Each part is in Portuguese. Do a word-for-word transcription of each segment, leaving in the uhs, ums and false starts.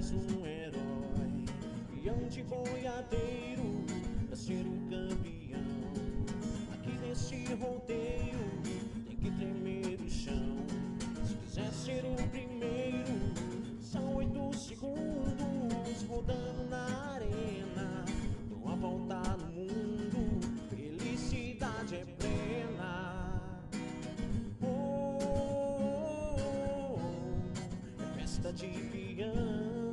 mais um herói, peão de boiadeiro, pra ser um campeão. Aqui nesse rodeio tem que tremer o chão. Se quiser ser o primeiro, são oito segundos rodando na arena. Dou uma volta no mundo, felicidade é plena. Oh, oh, oh, é festa de peão.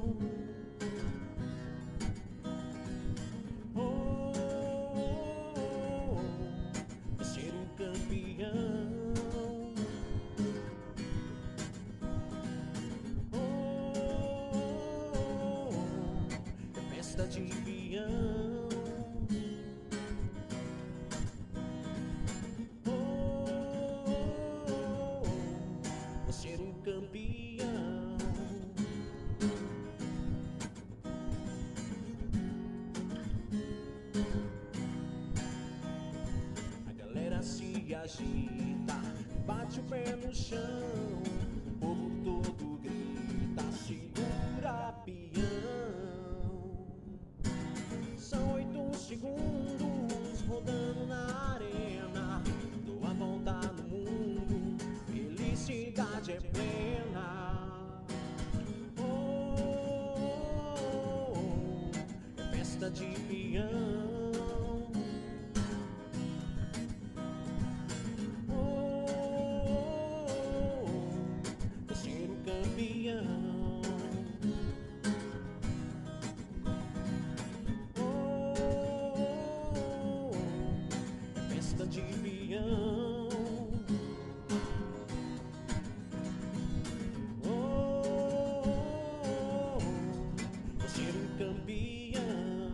Oh, oh, oh, é ser um campeão. Festa de peão. Oh, oh, oh, vou ser um campeão. A galera se agita, bate o pé no chão, o povo todo grita, segura peão. São oito segundos rodando na arena. Dou a volta no mundo, felicidade é plena. Oh, oh, oh, é festa de peão. Oh, oh, oh, vou ser um campeão. De peão. Oh, oh, oh, vou ser um campeão.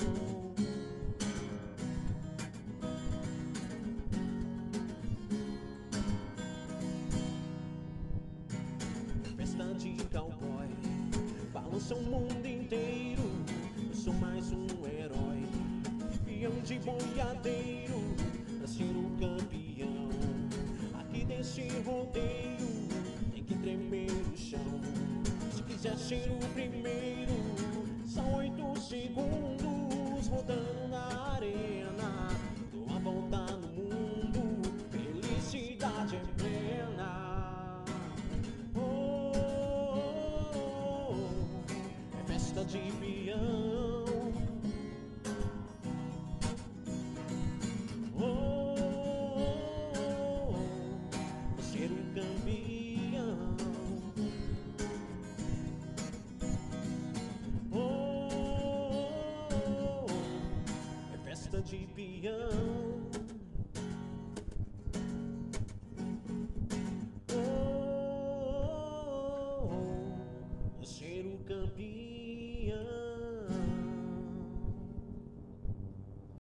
Festa de cowboy, balança o mundo inteiro. Eu sou mais um herói, peão de boiadeiro, pra ser o campeão. Aqui desse rodeio tem que tremer o chão. Se quiser ser o primeiro, são oito segundos rodando na arena. Dou uma volta no mundo, felicidade é plena. Oh, oh, oh, é festa de peão. Oh, ser um campeão. Oh, é festa de peão.